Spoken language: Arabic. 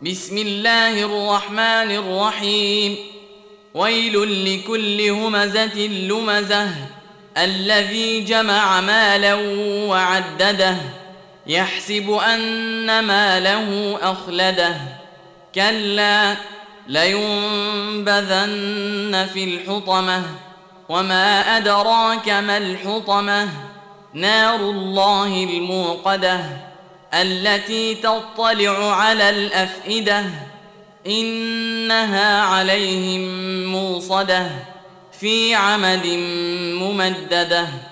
بسم الله الرحمن الرحيم. ويل لكل همزة لمزة الذي جمع مالا وعدده يحسب أن ماله أخلده كلا لينبذن في الحطمة وما أدراك ما الحطمة نار الله الموقدة التي تطلع على الأفئدة إنها عليهم موصدة في عمد ممددة.